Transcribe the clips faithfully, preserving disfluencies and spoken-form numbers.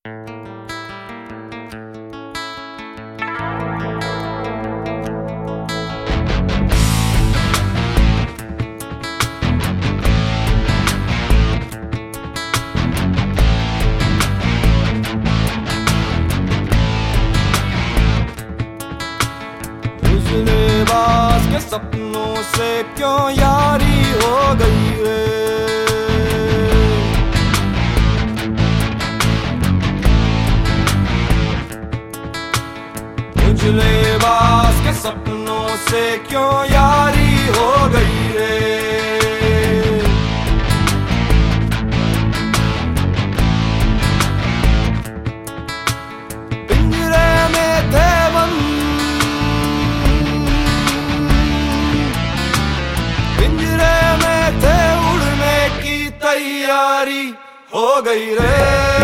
लिबास के सपनों से क्यों यारी हो गई रे। उजले लिबास के सपनों से क्यों यारी हो गई रे। पिंजरे में थे बंद, पिंजरे में थे उड़ने की तैयारी हो गई रे।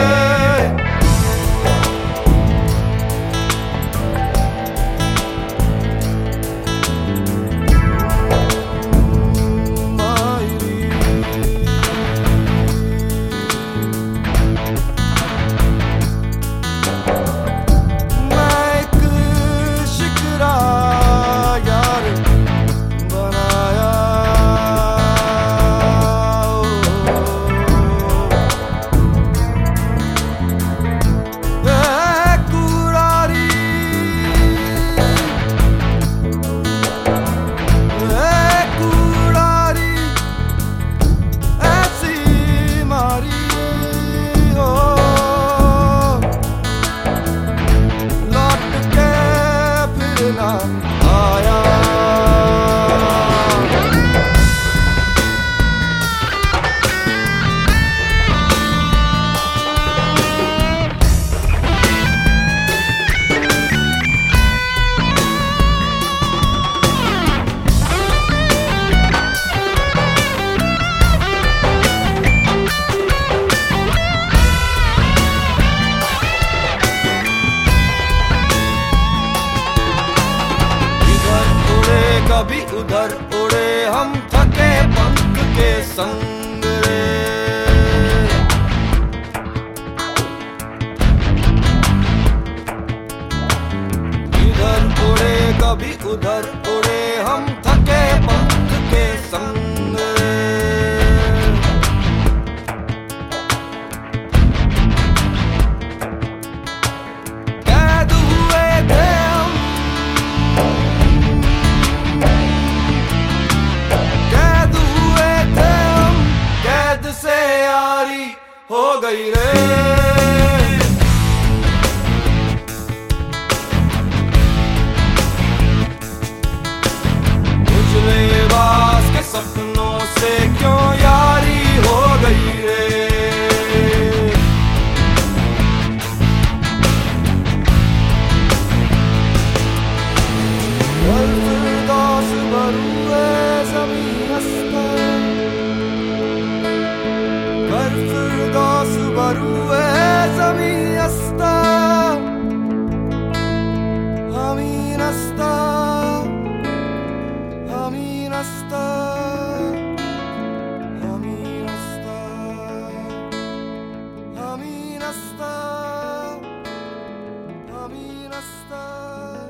कभी उधर उड़े हम थके पंख के संग रे। इधर उड़े कभी उधर उड़े हम थके पंख के संग रे। कैद हुए थे हम, कैद हुए थे हम, कैद से यारी हो गई रे। उजले लिबास के सपनों से क्यों यारी हो गई रे। गर्फिरदौस बरूए ज़मीं अस्तर, गर्फिरदौस बरूए ज़मीं अस्तर, आमीन अस्तर, आमीन अस्तर, आमीन अस्तर, आमीन अस्तर, आमीन अस्तर।